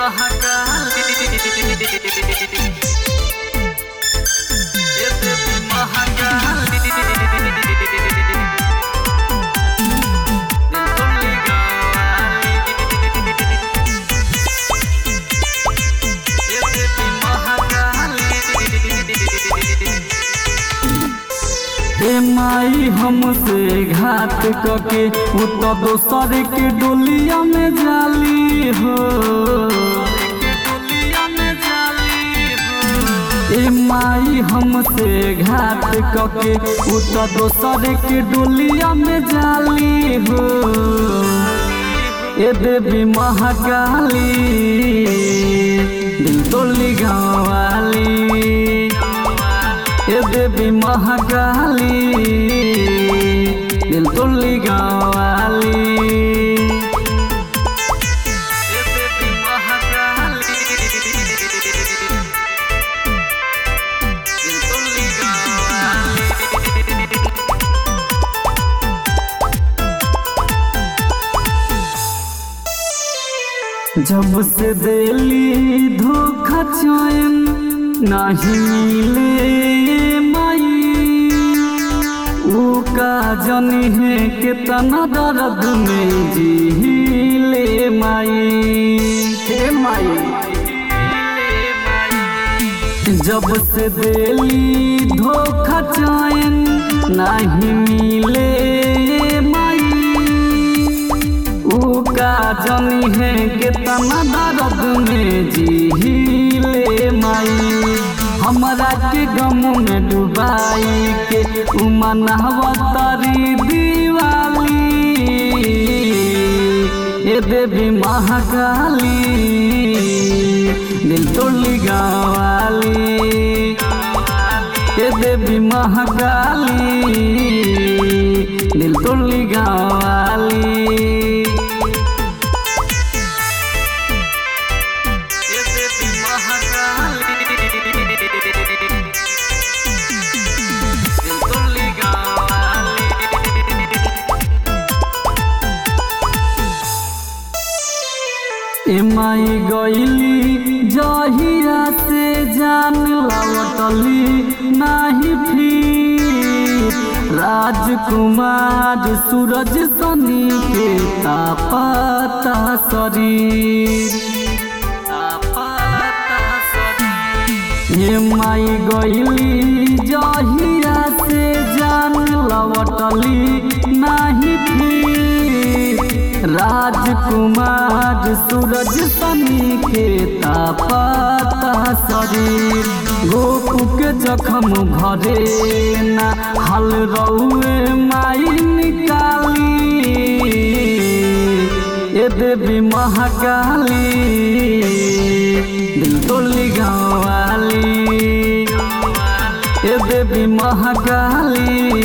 माई हमसे घात कके उ तो दोसर के डोलिया में जाली हो। ए माई हमसे घात कके उ तो दोसर के डोलिया में जाली हो। ए देवी महाकाली दिल तोली गाँव वाली, ए देवी महाकाली दिल तोली गाँव वाली। जब से दिली धोखा चैन नहीं मिले माई, ऊ का जानी है कितना दर्द में जीले माई। हे माई जब से दिली धोखा चैन नहीं मिले माई, ऊ का जानी है कितना दर्द में जीले माई। हमरा के गम में डुबाई के उ मनावतारी दीवाली, ए देवी महाकाली दिल तोली गाँव वाली, ए देवी महाकाली दिल तोली गाँव वाली। ए माई गईली जहिया से जान लौटली नाही फिर, राजकुमार सूरज सनी के तापता शरीर। ए माई गईली जहिया से जान लौटली नाही फिर, राजकुमार सूरज सनी के तापता शरीर। गोपू के जखम भरे ना हल रउए माई निकाली, ए देवी महाकाली दिल तोली गाँव वाली, ए देवी महाकाली